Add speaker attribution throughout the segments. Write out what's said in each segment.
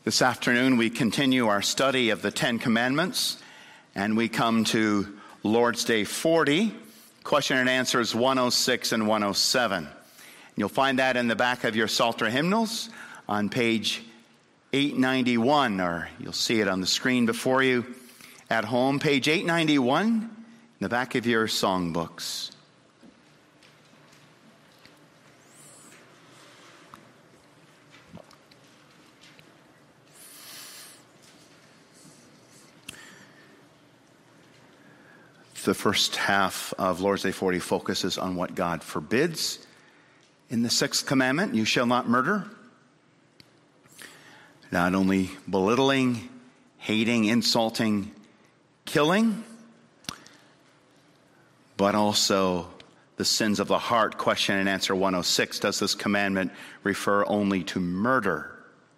Speaker 1: This afternoon we continue our study of the Ten Commandments, and we come to Lord's Day 40, question and answers 106 and 107. You'll find that in the back of your Psalter hymnals on page 891, or you'll see it on the screen before you at home, page 891, in the back of your songbooks. The first half of Lord's Day 40 focuses on what God forbids. In the sixth commandment, you shall not murder. Not only belittling, hating, insulting, killing, but also the sins of the heart. Question and answer 106. Does this commandment refer only to murder?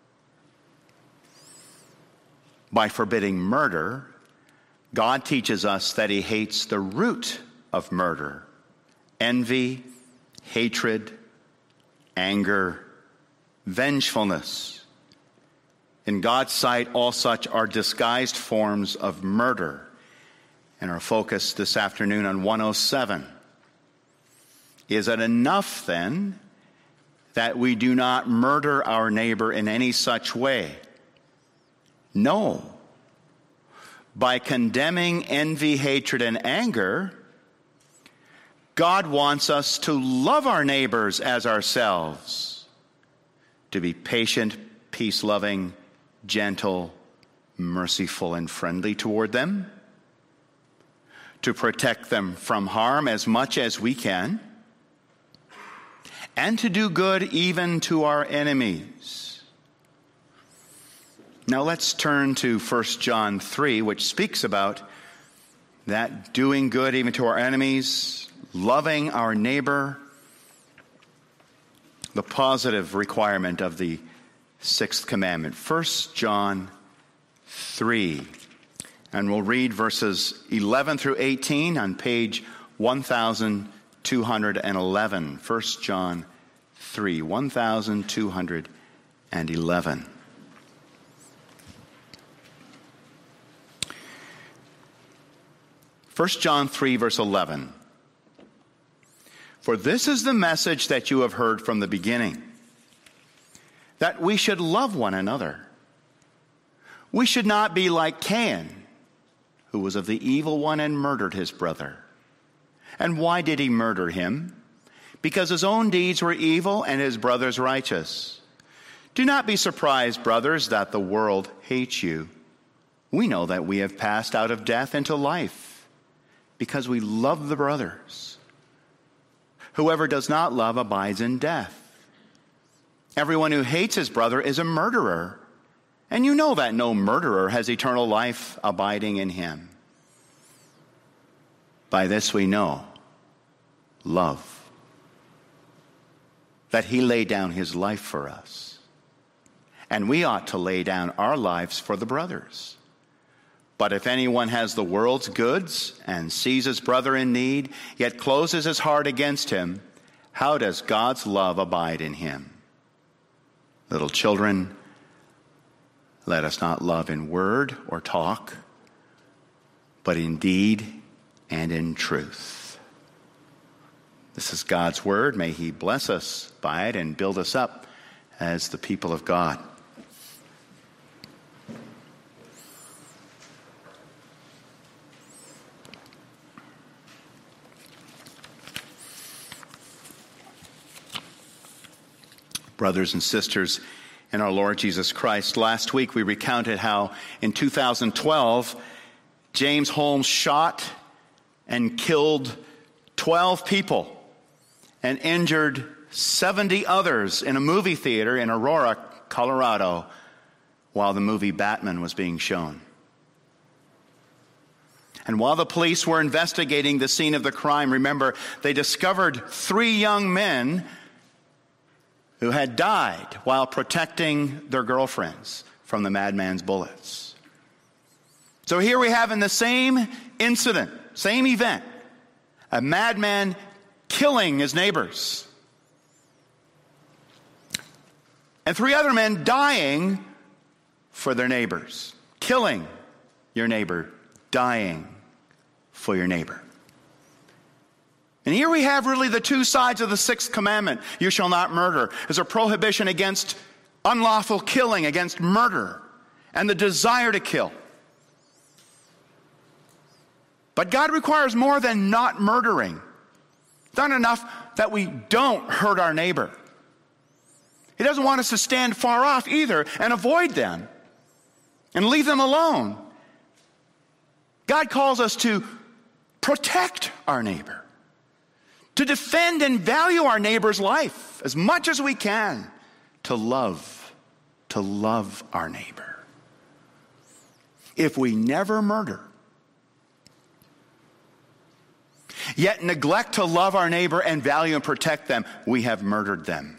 Speaker 1: By forbidding murder, God teaches us that he hates the root of murder: envy, hatred, anger, vengefulness. In God's sight, all such are disguised forms of murder. And our focus this afternoon on 107. Is it enough, then, that we do not murder our neighbor in any such way? No. By condemning envy, hatred, and anger, God wants us to love our neighbors as ourselves, to be patient, peace-loving, gentle, merciful, and friendly toward them, to protect them from harm as much as we can, and to do good even to our enemies. Now let's turn to 1 John 3, which speaks about that doing good even to our enemies, loving our neighbor, the positive requirement of the sixth commandment. 1 John 3, and we'll read verses 11 through 18 on page 1211. 1 John 3, 1211. 1 John 3, verse 11. For this is the message that you have heard from the beginning, that we should love one another. We should not be like Cain, who was of the evil one and murdered his brother. And why did he murder him? Because his own deeds were evil and his brother's righteous. Do not be surprised, brothers, that the world hates you. We know that we have passed out of death into life, because we love the brothers. Whoever does not love abides in death. Everyone who hates his brother is a murderer, and you know that no murderer has eternal life abiding in him. By this we know love, that he laid down his life for us, and we ought to lay down our lives for the brothers. But if anyone has the world's goods and sees his brother in need, yet closes his heart against him, how does God's love abide in him? Little children, let us not love in word or talk, but in deed and in truth. This is God's word. May he bless us by it and build us up as the people of God. Brothers and sisters in our Lord Jesus Christ, last week we recounted how in 2012, James Holmes shot and killed 12 people and injured 70 others in a movie theater in Aurora, Colorado, while the movie Batman was being shown. And while the police were investigating the scene of the crime, remember, they discovered 3 young men who had died while protecting their girlfriends from the madman's bullets. So here we have in the same incident, same event, a madman killing his neighbors, and 3 other men dying for their neighbors, killing your neighbor, dying for your neighbor. And here we have really the two sides of the sixth commandment. You shall not murder. There's a prohibition against unlawful killing, against murder, and the desire to kill. But God requires more than not murdering. It's not enough that we don't hurt our neighbor. He doesn't want us to stand far off either and avoid them and leave them alone. God calls us to protect our neighbor, to defend and value our neighbor's life as much as we can, to love our neighbor. If we never murder, yet neglect to love our neighbor and value and protect them, we have murdered them.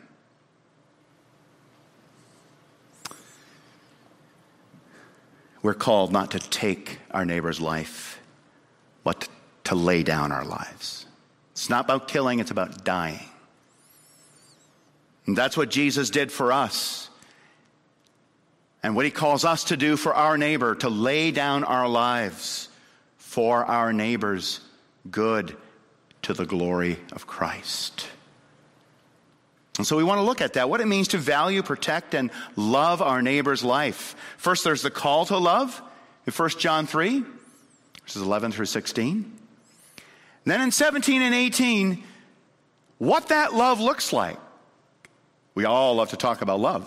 Speaker 1: We're called not to take our neighbor's life, but to lay down our lives. It's not about killing, it's about dying. And that's what Jesus did for us. And what he calls us to do for our neighbor, to lay down our lives for our neighbor's good, to the glory of Christ. And so we want to look at that, what it means to value, protect, and love our neighbor's life. First, there's the call to love in 1 John 3, verses 11 through 16. Then in 17 and 18, what that love looks like. We all love to talk about love.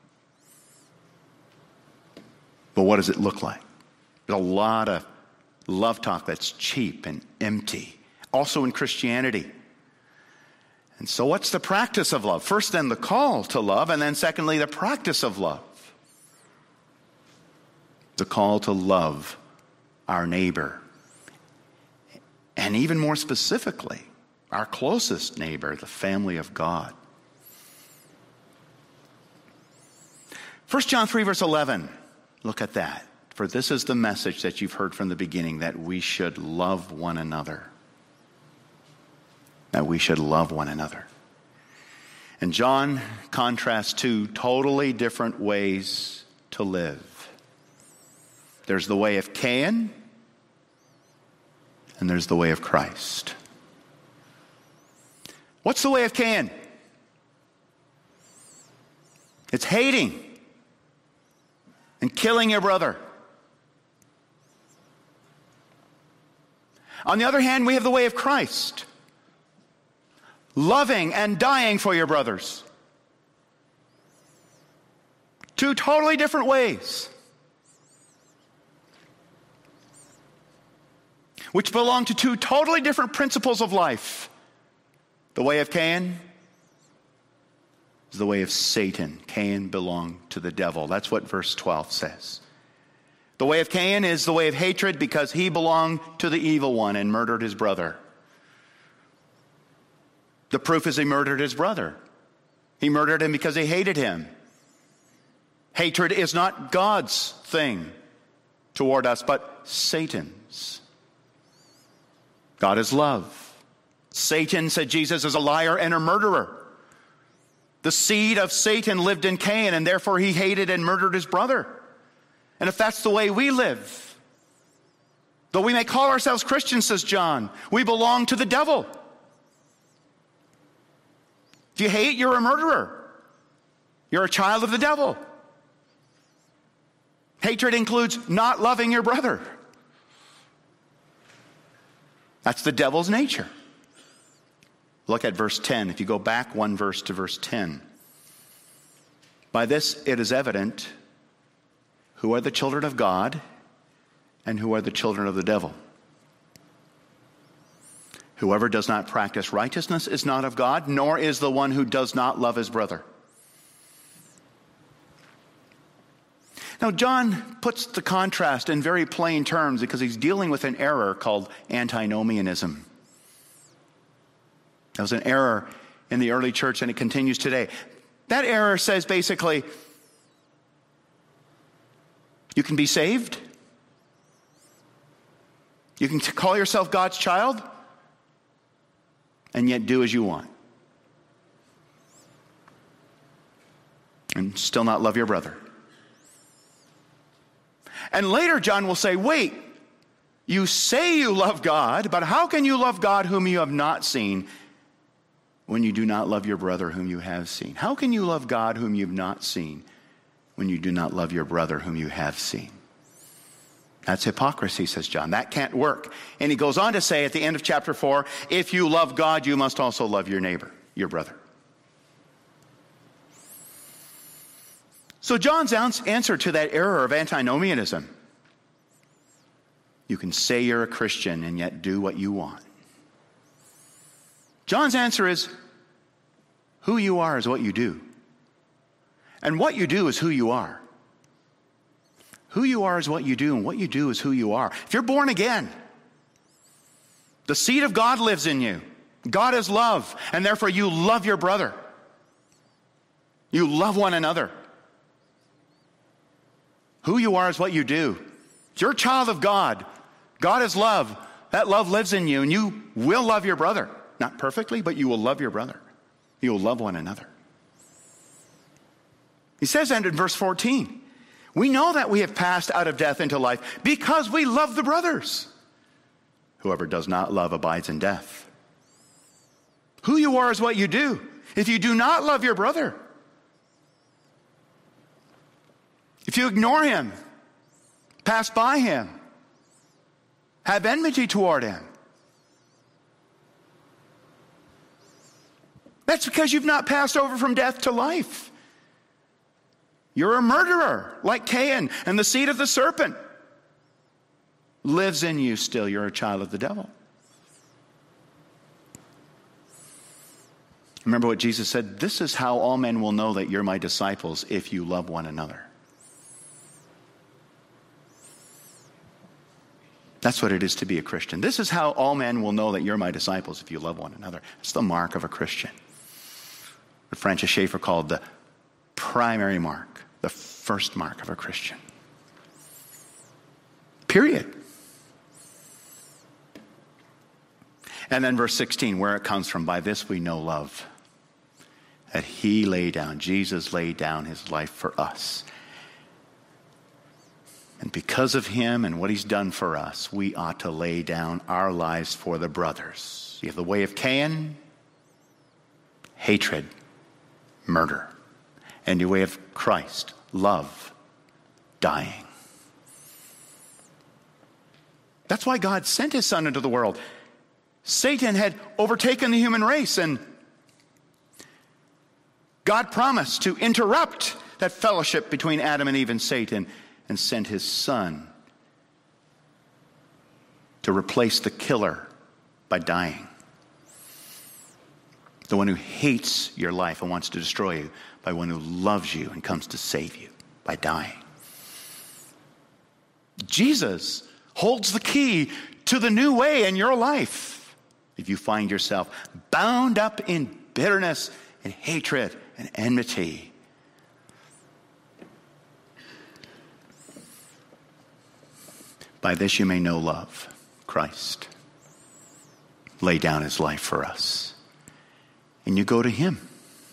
Speaker 1: But what does it look like? There's a lot of love talk that's cheap and empty. Also in Christianity. And so what's the practice of love? First, then, the call to love, and then secondly, the practice of love. The call to love our neighbor. And even more specifically, our closest neighbor, the family of God. 1 John 3, verse 11. Look at that. For this is the message that you've heard from the beginning, that we should love one another. That we should love one another. And John contrasts two totally different ways to live. There's the way of Cain, and there's the way of Christ. What's the way of Cain? It's hating and killing your brother. On the other hand, we have the way of Christ. Loving and dying for your brothers. Two totally different ways, which belong to two totally different principles of life. The way of Cain is the way of Satan. Cain belonged to the devil. That's what verse 12 says. The way of Cain is the way of hatred because he belonged to the evil one and murdered his brother. The proof is he murdered his brother. He murdered him because he hated him. Hatred is not God's thing toward us, but Satan's. God is love. Satan, said Jesus, is a liar and a murderer. The seed of Satan lived in Cain, and therefore he hated and murdered his brother. And if that's the way we live, though we may call ourselves Christians, says John, we belong to the devil. If you hate, you're a murderer. You're a child of the devil. Hatred includes not loving your brother. That's the devil's nature. Look at verse 10. If you go back one verse to verse 10. By this it is evident who are the children of God and who are the children of the devil. Whoever does not practice righteousness is not of God, nor is the one who does not love his brother. Now, John puts the contrast in very plain terms because he's dealing with an error called antinomianism. That was an error in the early church, and it continues today. That error says basically, you can be saved, you can call yourself God's child, and yet do as you want. And still not love your brother. And later John will say, wait, you say you love God, but how can you love God whom you have not seen when you do not love your brother whom you have seen? How can you love God whom you have not seen when you do not love your brother whom you have seen? That's hypocrisy, says John. That can't work. And he goes on to say at the end of chapter 4, if you love God, you must also love your neighbor, your brother. So John's answer to that error of antinomianism: you can say you're a Christian and yet do what you want. John's answer is, who you are is what you do. And what you do is who you are. Who you are is what you do, and what you do is who you are. If you're born again, the seed of God lives in you. God is love, and therefore you love your brother. You love one another. Who you are is what you do. If you're a child of God, God is love. That love lives in you, and you will love your brother. Not perfectly, but you will love your brother. You will love one another. He says that in verse 14. We know that we have passed out of death into life because we love the brothers. Whoever does not love abides in death. Who you are is what you do. If you do not love your brother, if you ignore him, pass by him, have enmity toward him, that's because you've not passed over from death to life. You're a murderer, like Cain, and the seed of the serpent lives in you still. You're a child of the devil. Remember what Jesus said? This is how all men will know that you're my disciples, if you love one another. That's what it is to be a Christian. This is how all men will know that you're my disciples, if you love one another. It's the mark of a Christian. What Francis Schaeffer called the primary mark, the first mark of a Christian. Period. And then verse 16, where it comes from: by this we know love, that he laid down, Jesus laid down his life for us. And because of him and what he's done for us, we ought to lay down our lives for the brothers. You have the way of Cain, hatred, murder. And the way of Christ, love, dying. That's why God sent his Son into the world. Satan had overtaken the human race, and God promised to interrupt that fellowship between Adam and Eve and Satan, and sent his Son to replace the killer by dying. The one who hates your life and wants to destroy you, by one who loves you and comes to save you by dying. Jesus holds the key to the new way in your life. If you find yourself bound up in bitterness and hatred and enmity, by this you may know love. Christ laid down his life for us. And you go to him.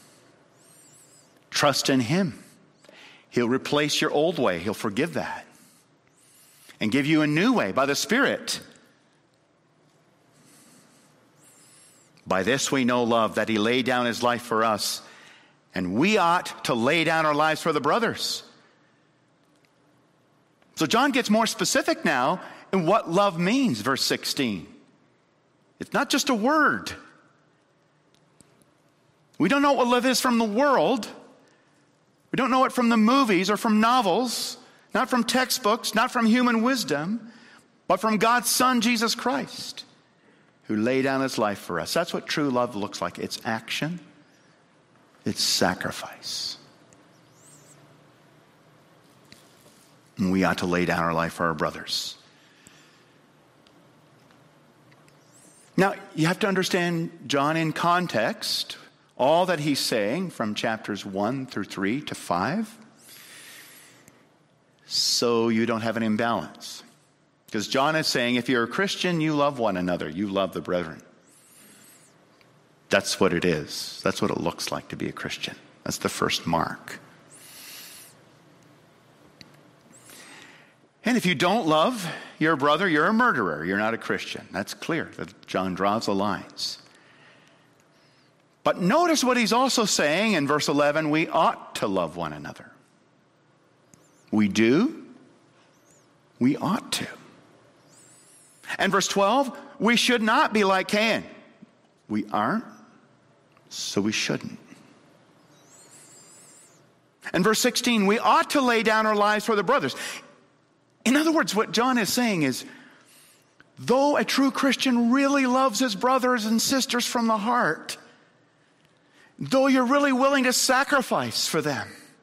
Speaker 1: Trust in him. He'll replace your old way. He'll forgive that. And give you a new way by the Spirit. By this we know love, that he laid down his life for us. And we ought to lay down our lives for the brothers. So John gets more specific now in what love means, verse 16. It's not just a word. We don't know what love is from the world. We don't know it from the movies or from novels, not from textbooks, not from human wisdom, but from God's Son, Jesus Christ, who laid down his life for us. That's what true love looks like. It's action. It's sacrifice. And we ought to lay down our life for our brothers. Now, you have to understand John in context. All that he's saying from chapters 1 through 3 to 5, so you don't have an imbalance. Because John is saying, if you're a Christian, you love one another. You love the brethren. That's what it is. That's what it looks like to be a Christian. That's the first mark. And if you don't love your brother, you're a murderer. You're not a Christian. That's clear that John draws the lines. But notice what he's also saying in verse 11, we ought to love one another. We do. We ought to. And verse 12, we should not be like Cain. We aren't, so we shouldn't. And verse 16, we ought to lay down our lives for the brothers. In other words, what John is saying is, though a true Christian really loves his brothers and sisters from the heart, though you're really willing to sacrifice for them,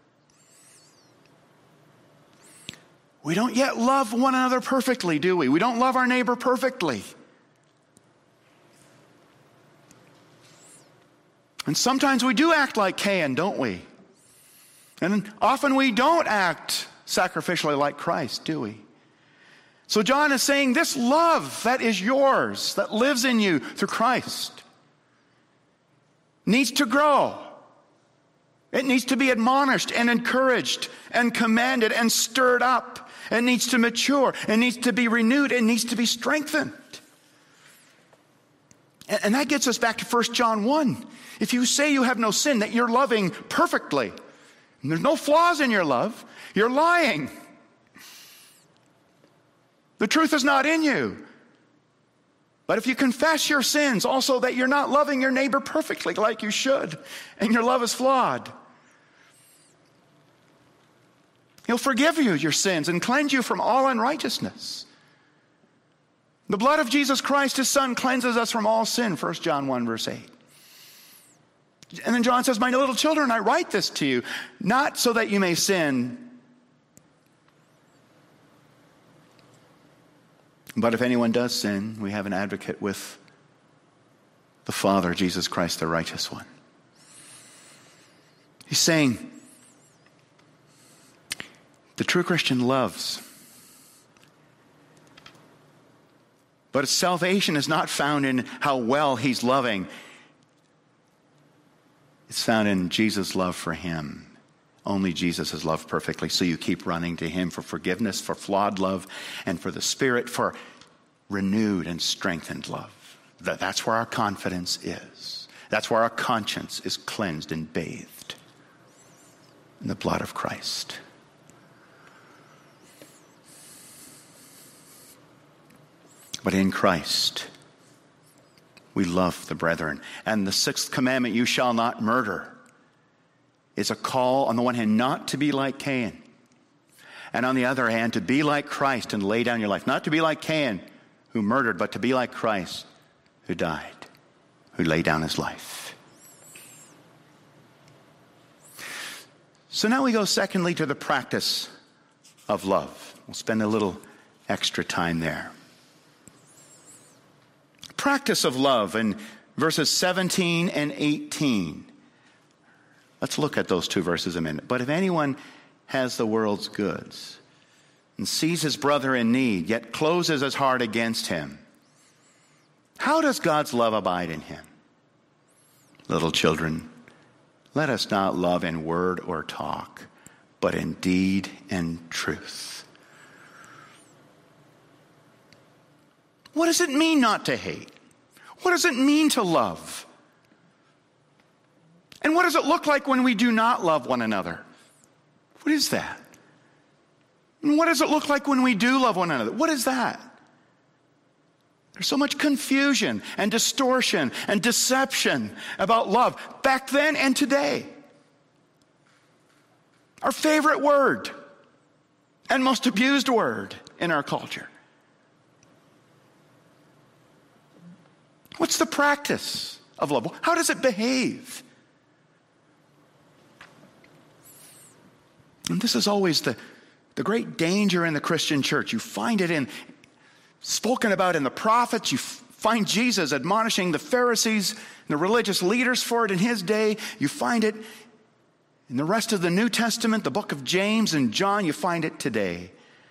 Speaker 1: we don't yet love one another perfectly, do we? We don't love our neighbor perfectly. And sometimes we do act like Cain, don't we? And often we don't act sacrificially like Christ, do we? So John is saying this love that is yours, that lives in you through Christ, needs to grow. It needs to be admonished and encouraged and commanded and stirred up. It needs to mature. It needs to be renewed. It needs to be strengthened. And that gets us back to 1 John 1. If you say you have no sin, that you're loving perfectly, and there's no flaws in your love, you're lying. The truth is not in you. But if you confess your sins, also that you're not loving your neighbor perfectly like you should, and your love is flawed, He'll forgive you your sins and cleanse you from all unrighteousness. The blood of Jesus Christ, His Son, cleanses us from all sin, 1 John 1, verse 8. And then John says, my little children, I write this to you, not so that you may sin, but if anyone does sin, we have an advocate with the Father, Jesus Christ, the righteous one. He's saying, the true Christian loves. But his salvation is not found in how well he's loving. It's found in Jesus' love for him. Only Jesus has loved perfectly, so you keep running to Him for forgiveness, for flawed love, and for the Spirit, for renewed and strengthened love. That's where our confidence is. That's where our conscience is cleansed and bathed in the blood of Christ. But in Christ, we love the brethren. And the sixth commandment, you shall not murder, is a call on the one hand not to be like Cain, and on the other hand to be like Christ and lay down your life. Not to be like Cain, who murdered, but to be like Christ, who died, who laid down his life. So now we go secondly to the practice of love. We'll spend a little extra time there. Practice of love in verses 17 and 18. Let's look at those two verses a minute. But if anyone has the world's goods and sees his brother in need, yet closes his heart against him, how does God's love abide in him? Little children, let us not love in word or talk, but in deed and truth. What does it mean not to hate? What does it mean to love? And what does it look like when we do not love one another? What is that? And what does it look like when we do love one another? What is that? There's so much confusion and distortion and deception about love back then and today. Our favorite word and most abused word in our culture. What's the practice of love? How does it behave? And this is always the great danger in the Christian church. You find it spoken about in the prophets. You find Jesus admonishing the Pharisees and the religious leaders for it in his day. You find it in the rest of the New Testament, the book of James and John. You find it today.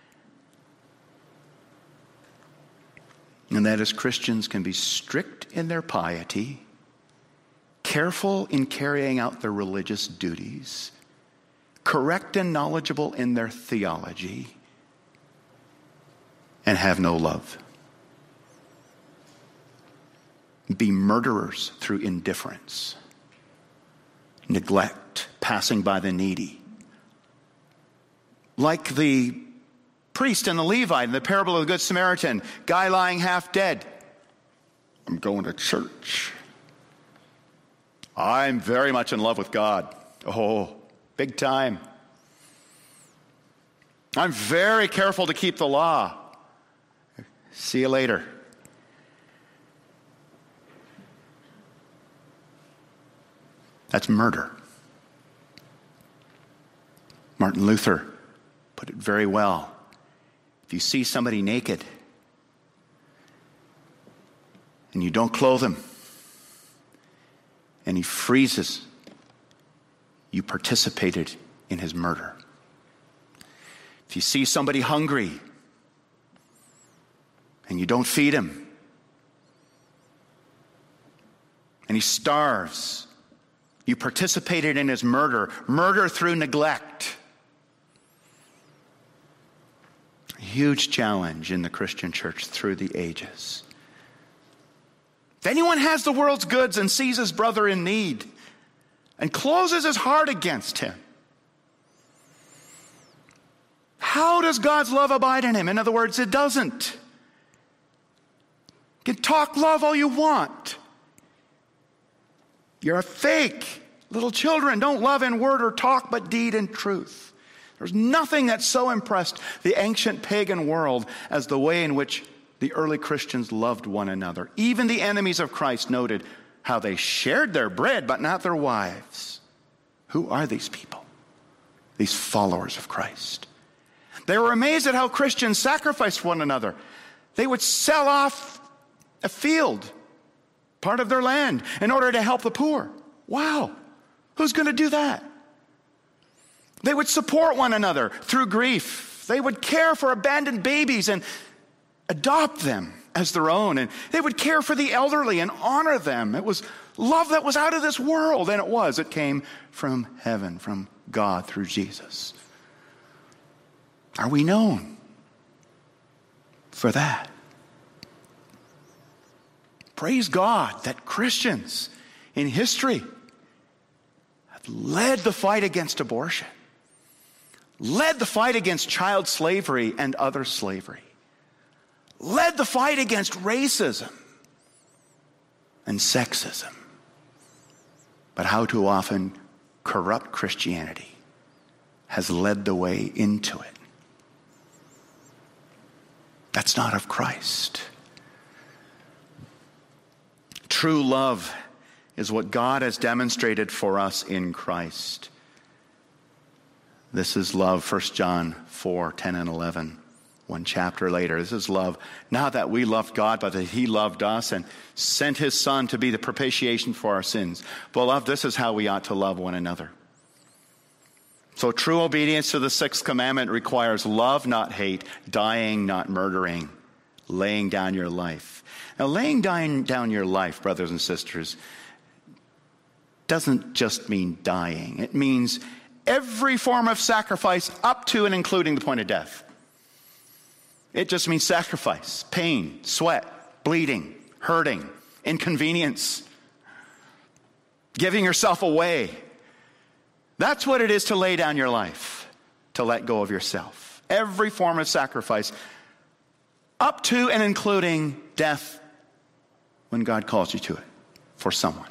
Speaker 1: And that is, Christians can be strict in their piety, careful in carrying out their religious duties, correct and knowledgeable in their theology, and have no love. Be murderers through indifference, neglect, passing by the needy. Like the priest and the Levite in the parable of the Good Samaritan, guy lying half dead. I'm going to church. I'm very much in love with God. Oh, big time. I'm very careful to keep the law. See you later. That's murder. Martin Luther put it very well. If you see somebody naked and you don't clothe him and he freezes, you participated in his murder. If you see somebody hungry and you don't feed him and he starves, you participated in his murder. Murder through neglect. A huge challenge in the Christian church through the ages. If anyone has the world's goods and sees his brother in need and closes his heart against him, how does God's love abide in him? In other words, it doesn't. You can talk love all you want. You're a fake. Little children don't love in word or talk, but deed and truth. There's nothing that so impressed the ancient pagan world as the way in which the early Christians loved one another. Even the enemies of Christ noted how they shared their bread, but not their wives. Who are these people? These followers of Christ. They were amazed at how Christians sacrificed one another. They would sell off a field, part of their land, in order to help the poor. Wow. Who's going to do that? They would support one another through grief. They would care for abandoned babies and adopt them as their own. And they would care for the elderly and honor them. It was love that was out of this world. And it was. It came from heaven, from God through Jesus. Are we known for that? Praise God that Christians in history have led the fight against abortion, led the fight against child slavery and other slavery, led the fight against racism and sexism. But how too often corrupt Christianity has led the way into it. That's not of Christ. True love is what God has demonstrated for us in Christ. This is love, 1 John 4, 10 and 11. One chapter later, this is love. Not that we loved God, but that he loved us and sent his Son to be the propitiation for our sins. Beloved, this is how we ought to love one another. So true obedience to the sixth commandment requires love, not hate, dying, not murdering, laying down your life. Now, laying down your life, brothers and sisters, doesn't just mean dying. It means every form of sacrifice up to and including the point of death. It just means sacrifice, pain, sweat, bleeding, hurting, inconvenience, giving yourself away. That's what it is to lay down your life, to let go of yourself. Every form of sacrifice up to and including death when God calls you to it for someone.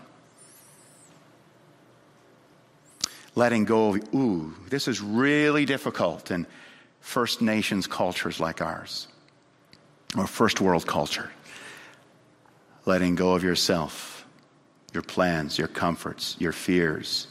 Speaker 1: Letting go of, this is really difficult in First Nations cultures like ours, or first world culture. Letting go of yourself, your plans, your comforts, your fears.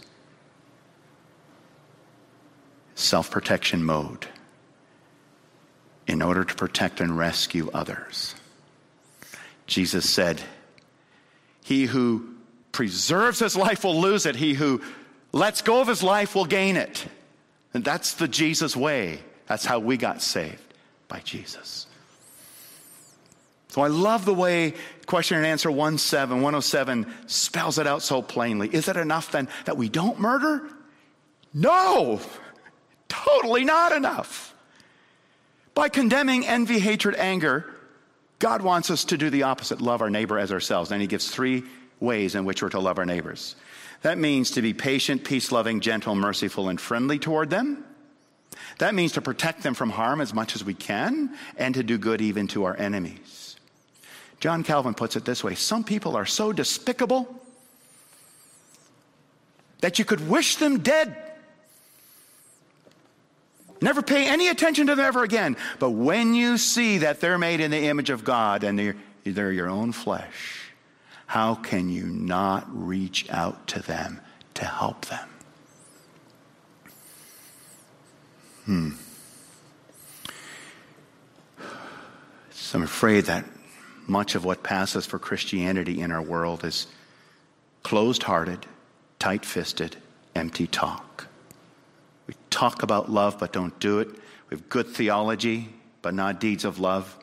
Speaker 1: Self-protection mode in order to protect and rescue others. Jesus said, he who preserves his life will lose it. He who lets go of his life will gain it. And that's the Jesus way. That's how we got saved, by Jesus. So I love the way question and answer 107 spells it out so plainly. Is it enough then that we don't murder? No, totally not enough. By condemning envy, hatred, anger, God wants us to do the opposite, love our neighbor as ourselves. And he gives 3 ways in which we're to love our neighbors. That means to be patient, peace-loving, gentle, merciful, and friendly toward them. That means to protect them from harm as much as we can, and to do good even to our enemies. John Calvin puts it this way: some people are so despicable that you could wish them dead. Never pay any attention to them ever again. But when you see that they're made in the image of God and they're your own flesh, how can you not reach out to them to help them? So I'm afraid that much of what passes for Christianity in our world is closed-hearted, tight-fisted, empty talk. We talk about love but don't do it. We have good theology but not deeds of love.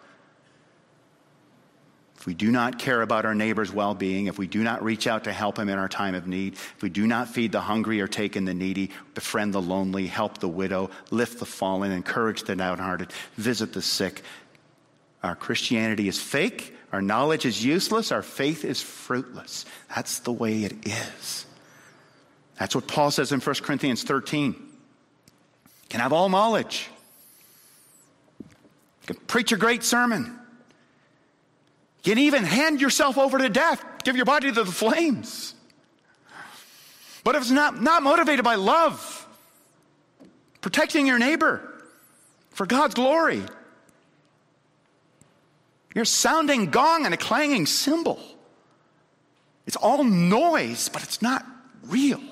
Speaker 1: If we do not care about our neighbor's well-being, if we do not reach out to help him in our time of need, if we do not feed the hungry or take in the needy, befriend the lonely, help the widow, lift the fallen, encourage the downhearted, visit the sick, our Christianity is fake, our knowledge is useless, our faith is fruitless. That's the way it is. That's what Paul says in 1 Corinthians 13. You can have all knowledge. You can preach a great sermon. You can even hand yourself over to death, give your body to the flames. But if it's not motivated by love, protecting your neighbor for God's glory, you're a sounding gong and a clanging cymbal. It's all noise, but it's not real.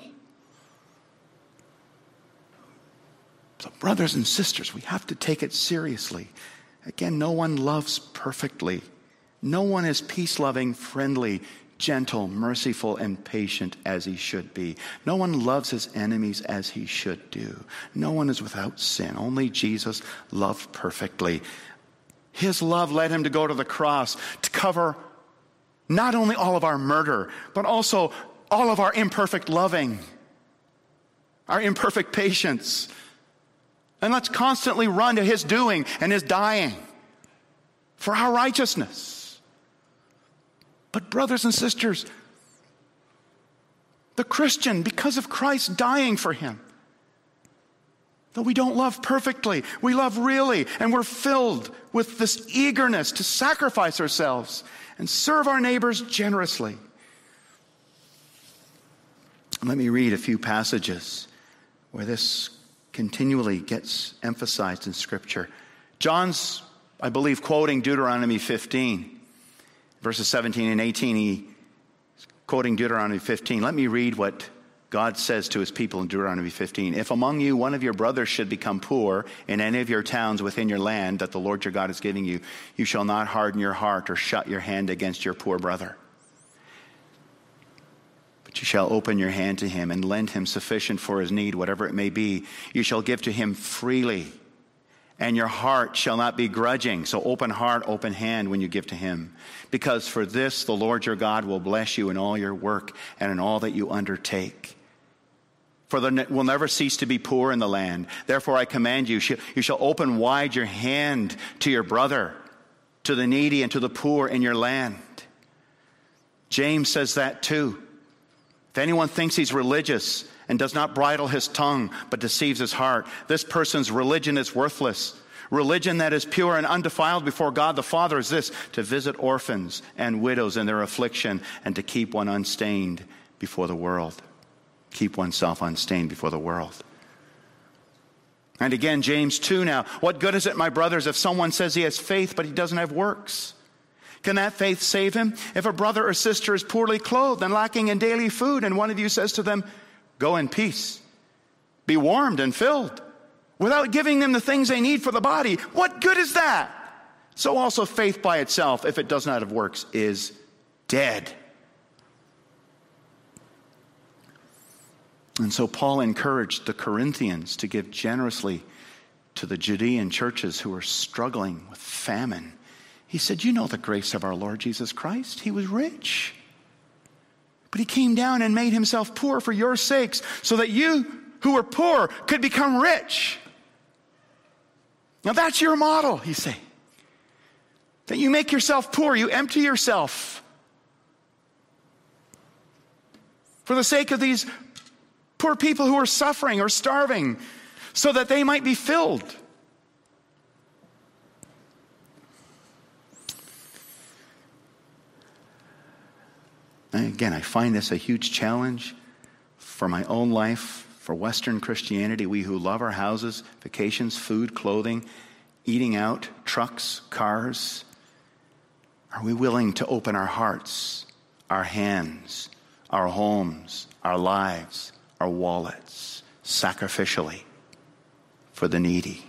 Speaker 1: So brothers and sisters, we have to take it seriously. Again, no one loves perfectly. No one is peace-loving, friendly, gentle, merciful, and patient as he should be. No one loves his enemies as he should do. No one is without sin. Only Jesus loved perfectly. His love led him to go to the cross to cover not only all of our murder, but also all of our imperfect loving, our imperfect patience. And let's constantly run to his doing and his dying for our righteousness. But brothers and sisters, the Christian, because of Christ dying for him, though we don't love perfectly, we love really, and we're filled with this eagerness to sacrifice ourselves and serve our neighbors generously. Let me read a few passages where this continually gets emphasized in Scripture. John's, I believe, quoting Deuteronomy 15. Verses 17 and 18, he's quoting Deuteronomy 15. Let me read what God says to his people in Deuteronomy 15. If among you one of your brothers should become poor in any of your towns within your land that the Lord your God is giving you, you shall not harden your heart or shut your hand against your poor brother. But you shall open your hand to him and lend him sufficient for his need, whatever it may be. You shall give to him freely, and your heart shall not be grudging. So open heart, open hand when you give to him. Because for this the Lord your God will bless you in all your work and in all that you undertake. For there will never cease to be poor in the land. Therefore I command you, you shall open wide your hand to your brother, to the needy and to the poor in your land. James says that too. If anyone thinks he's religious and does not bridle his tongue, but deceives his heart, this person's religion is worthless. Religion that is pure and undefiled before God the Father is this: to visit orphans and widows in their affliction and to keep one unstained before the world. Keep oneself unstained before the world. And again, James 2 now. What good is it, my brothers, if someone says he has faith but he doesn't have works? Can that faith save him? If a brother or sister is poorly clothed and lacking in daily food, and one of you says to them, go in peace, be warmed and filled, without giving them the things they need for the body, what good is that? So also faith by itself, if it does not have works, is dead. And so Paul encouraged the Corinthians to give generously to the Judean churches who were struggling with famine. He said, you know the grace of our Lord Jesus Christ. He was rich, but he came down and made himself poor for your sakes, so that you who were poor could become rich. Now that's your model, he's saying. That you make yourself poor, you empty yourself for the sake of these poor people who are suffering or starving, so that they might be filled. And again, I find this a huge challenge for my own life, for Western Christianity. We who love our houses, vacations, food, clothing, eating out, trucks, cars. Are we willing to open our hearts, our hands, our homes, our lives, our wallets, sacrificially for the needy?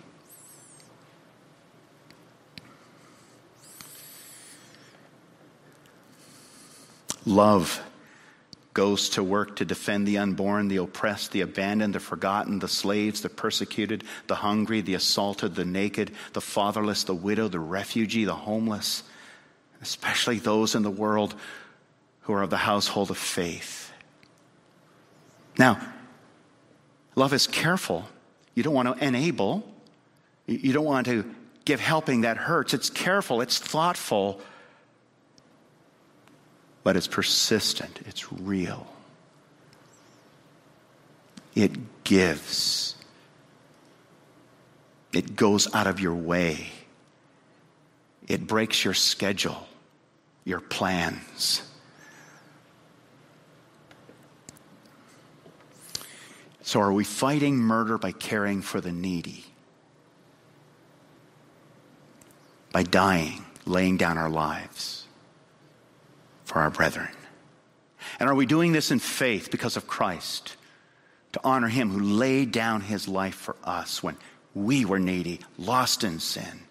Speaker 1: Love goes to work to defend the unborn, the oppressed, the abandoned, the forgotten, the slaves, the persecuted, the hungry, the assaulted, the naked, the fatherless, the widow, the refugee, the homeless, especially those in the world who are of the household of faith. Now, love is careful. You don't want to enable. You don't want to give helping that hurts. It's careful. It's thoughtful. But it's persistent. It's real. It gives. It goes out of your way. It breaks your schedule, your plans. So are we fighting murder by caring for the needy? By dying, laying down our lives for our brethren? And are we doing this in faith because of Christ, to honor him who laid down his life for us when we were needy, lost in sin,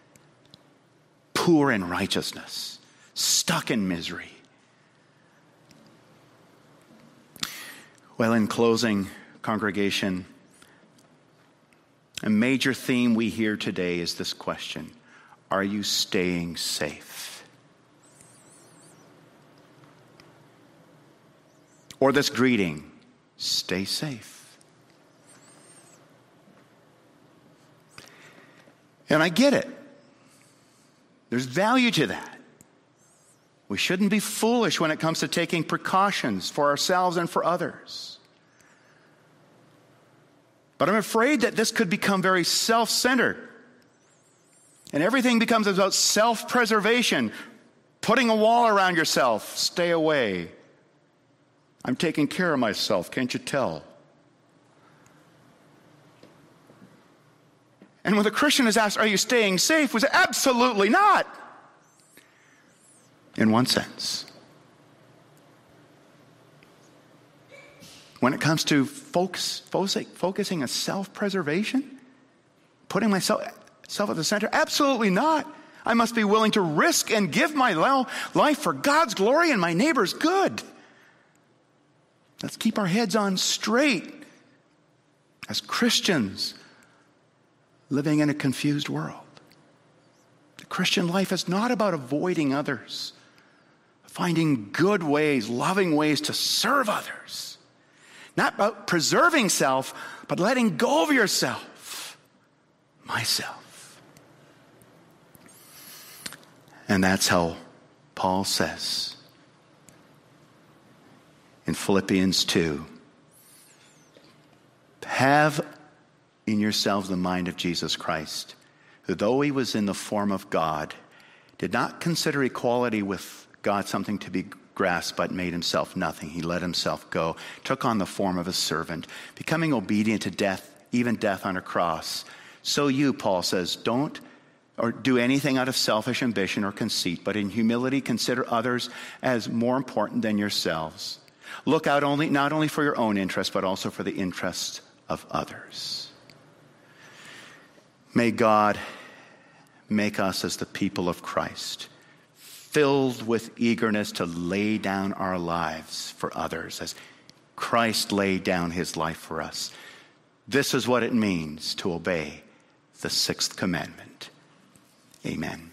Speaker 1: poor in righteousness, stuck in misery? Well, in closing, congregation, a major theme we hear today is this question: are you staying safe? Or this greeting, stay safe. And I get it. There's value to that. We shouldn't be foolish when it comes to taking precautions for ourselves and for others. But I'm afraid that this could become very self-centered. And everything becomes about self-preservation, putting a wall around yourself, stay away. I'm taking care of myself, can't you tell? And when the Christian is asked, are you staying safe? We say, absolutely not. In one sense. When it comes to focusing on self-preservation, putting myself at the center, absolutely not. I must be willing to risk and give my life for God's glory and my neighbor's good. Let's keep our heads on straight as Christians living in a confused world. The Christian life is not about avoiding others, finding good ways, loving ways to serve others. Not about preserving self, but letting go of yourself, myself. And that's how Paul says in Philippians 2, have in yourselves the mind of Jesus Christ, who though he was in the form of God, did not consider equality with God something to be grasped, but made himself nothing. He let himself go, took on the form of a servant, becoming obedient to death, even death on a cross. So you, Paul says, don't or do anything out of selfish ambition or conceit, but in humility consider others as more important than yourselves. Look out not only for your own interest, but also for the interests of others. May God make us as the people of Christ, filled with eagerness to lay down our lives for others as Christ laid down his life for us. This is what it means to obey the sixth commandment. Amen.